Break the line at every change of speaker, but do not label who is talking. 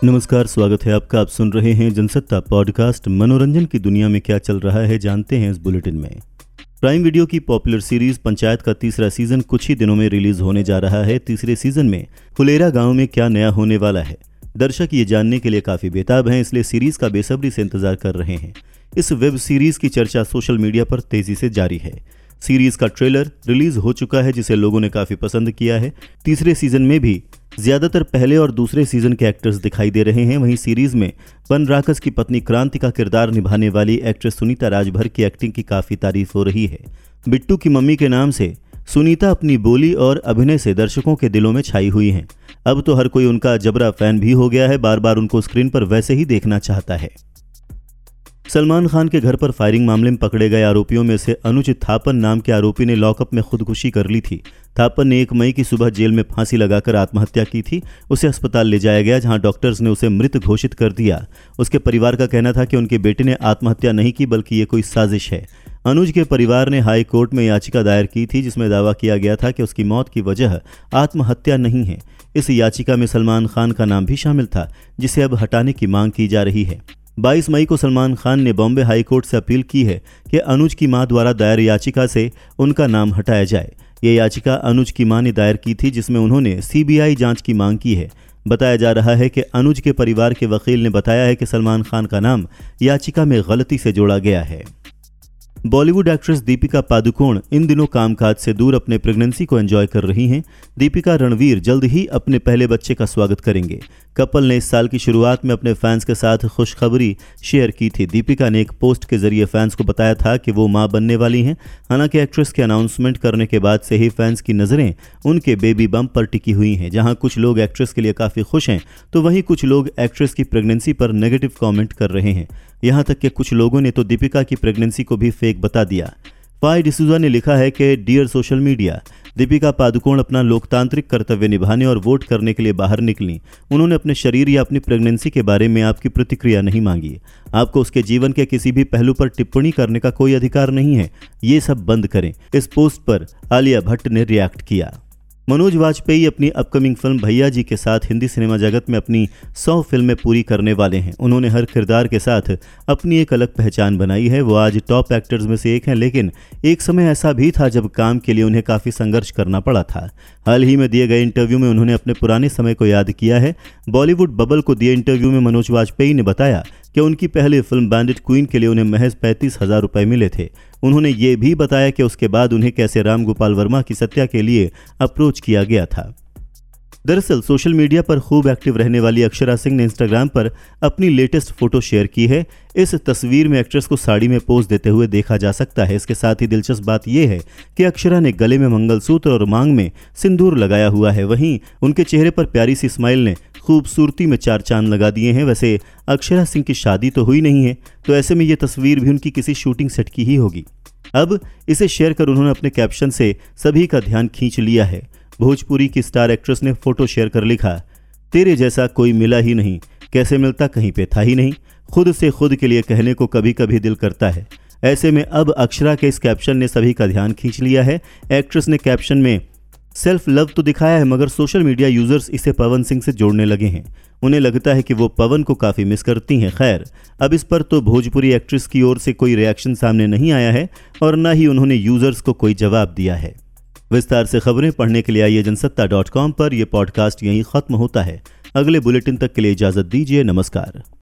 नमस्कार, स्वागत है आपका। आप सुन रहे हैं जनसत्ता पॉडकास्ट। मनोरंजन की दुनिया में क्या चल रहा है जानते हैं इस बुलेटिन में। प्राइम वीडियो की पॉपुलर सीरीज पंचायत का तीसरा सीजन कुछ ही दिनों में रिलीज होने जा रहा है। तीसरे सीजन में फुलेरा गांव में क्या नया होने वाला है, दर्शक ये जानने के लिए काफी बेताब हैं, इसलिए सीरीज का बेसब्री से इंतजार कर रहे हैं। इस वेब सीरीज की चर्चा सोशल मीडिया पर तेजी से जारी है। सीरीज का ट्रेलर रिलीज हो चुका है, जिसे लोगों ने काफी पसंद किया है। तीसरे सीजन में भी ज्यादातर पहले और दूसरे सीजन के एक्टर्स दिखाई दे रहे हैं। वहीं सीरीज में वन राकस की पत्नी क्रांति का किरदार निभाने वाली एक्ट्रेस सुनीता राजभर की एक्टिंग की काफी तारीफ हो रही है। बिट्टू की मम्मी के नाम से सुनीता अपनी बोली और अभिनय से दर्शकों के दिलों में छाई हुई हैं। अब तो हर कोई उनका जबरा फैन भी हो गया है, बार बार उनको स्क्रीन पर वैसे ही देखना चाहता है। सलमान खान के घर पर फायरिंग मामले में पकड़े गए आरोपियों में से अनुज थापन नाम के आरोपी ने लॉकअप में खुदकुशी कर ली थी। थापन ने 1 मई की सुबह जेल में फांसी लगाकर आत्महत्या की थी। उसे अस्पताल ले जाया गया, जहां डॉक्टर्स ने उसे मृत घोषित कर दिया। उसके परिवार का कहना था कि उनके बेटे ने आत्महत्या नहीं की, बल्कि ये कोई साजिश है। अनुज के परिवार ने हाई कोर्ट में याचिका दायर की थी, जिसमें दावा किया गया था कि उसकी मौत की वजह आत्महत्या नहीं है। इस याचिका में सलमान खान का नाम भी शामिल था, जिसे अब हटाने की मांग की जा रही है। 22 मई को सलमान खान ने बॉम्बे हाई कोर्ट से अपील की है कि अनुज की मां द्वारा दायर याचिका से उनका नाम हटाया जाए। ये याचिका अनुज की मां ने दायर की थी, जिसमें उन्होंने सीबीआई जांच की मांग की है। बताया जा रहा है कि अनुज के परिवार के वकील ने बताया है कि सलमान खान का नाम याचिका में गलती से जोड़ा गया है। बॉलीवुड एक्ट्रेस दीपिका पादुकोण इन दिनों कामकाज से दूर अपने प्रेगनेंसी को एंजॉय कर रही हैं। दीपिका रणवीर जल्द ही अपने पहले बच्चे का स्वागत करेंगे। कपल ने इस साल की शुरुआत में अपने फैंस के साथ खुशखबरी शेयर की थी। दीपिका ने एक पोस्ट के जरिए फैंस को बताया था कि वो मां बनने वाली हैं। हालांकि एक्ट्रेस के अनाउंसमेंट करने के बाद से ही फैंस की नज़रें उनके बेबी बम्प पर टिकी हुई हैं। जहां कुछ लोग एक्ट्रेस के लिए काफ़ी खुश हैं, तो वहीं कुछ लोग एक्ट्रेस की प्रेगनेंसी पर नेगेटिव कॉमेंट कर रहे हैं। यहां तक कि कुछ लोगों ने तो दीपिका की प्रेगनेंसी को भी फेक बता दिया। फाई डिसूजा ने लिखा है कि dear social media, Deepika Padukone अपना लोकतांत्रिक कर्तव्य निभाने और वोट करने के लिए बाहर निकली। उन्होंने अपने शरीर या अपनी प्रेगनेंसी के बारे में आपकी प्रतिक्रिया नहीं मांगी। आपको उसके जीवन के किसी भी पहलू पर टिप्पणी करने का कोई अधिकार नहीं है। ये सब बंद करें। इस पोस्ट पर आलिया भट्ट ने रिएक्ट किया। मनोज वाजपेयी अपनी अपकमिंग फिल्म भैया जी के साथ हिंदी सिनेमा जगत में अपनी 100 फिल्में पूरी करने वाले हैं। उन्होंने हर किरदार के साथ अपनी एक अलग पहचान बनाई है। वो आज टॉप एक्टर्स में से एक हैं, लेकिन एक समय ऐसा भी था जब काम के लिए उन्हें काफ़ी संघर्ष करना पड़ा था। हाल ही में दिए गए इंटरव्यू में उन्होंने अपने पुराने समय को याद किया है। बॉलीवुड बबल को दिए इंटरव्यू में मनोज वाजपेयी ने बताया कि उनकी पहली फिल्म बैंडिट क्वीन के लिए उन्हें महज 35,000 रुपये मिले थे। उन्होंने ये भी बताया कि उसके बाद उन्हें कैसे राम गोपाल वर्मा की सत्या के लिए अप्रोच किया गया था। दरअसल सोशल मीडिया पर खूब एक्टिव रहने वाली अक्षरा सिंह ने इंस्टाग्राम पर अपनी लेटेस्ट फोटो शेयर की है। इस तस्वीर में एक्ट्रेस को साड़ी में पोज देते हुए देखा जा सकता है। इसके साथ ही दिलचस्प बात यह है कि अक्षरा ने गले में मंगलसूत्र और मांग में सिंदूर लगाया हुआ है। वहीं उनके चेहरे पर प्यारी सी स्माइल ने खूबसूरती में 4 चांद लगा दिए हैं। वैसे अक्षरा सिंह की शादी तो हुई नहीं है, तो ऐसे में ये तस्वीर भी उनकी किसी शूटिंग सेट की ही होगी। अब इसे शेयर कर उन्होंने अपने कैप्शन से सभी का ध्यान खींच लिया है। भोजपुरी की स्टार एक्ट्रेस ने फोटो शेयर कर लिखा, तेरे जैसा कोई मिला ही नहीं, कैसे मिलता कहीं पे था ही नहीं, खुद से खुद के लिए कहने को कभी कभी दिल करता है। ऐसे में अब अक्षरा के इस कैप्शन ने सभी का ध्यान खींच लिया है। एक्ट्रेस ने कैप्शन में सेल्फ लव तो दिखाया है, मगर सोशल मीडिया यूजर्स इसे पवन सिंह से जोड़ने लगे हैं। उन्हें लगता है कि वो पवन को काफ़ी मिस करती हैं। खैर, अब इस पर तो भोजपुरी एक्ट्रेस की ओर से कोई रिएक्शन सामने नहीं आया है और न ही उन्होंने यूजर्स को कोई जवाब दिया है। विस्तार से खबरें पढ़ने के लिए आइए जनसत्ता.com पर। यह पॉडकास्ट यहीं खत्म होता है। अगले बुलेटिन तक के लिए इजाज़त दीजिए। नमस्कार।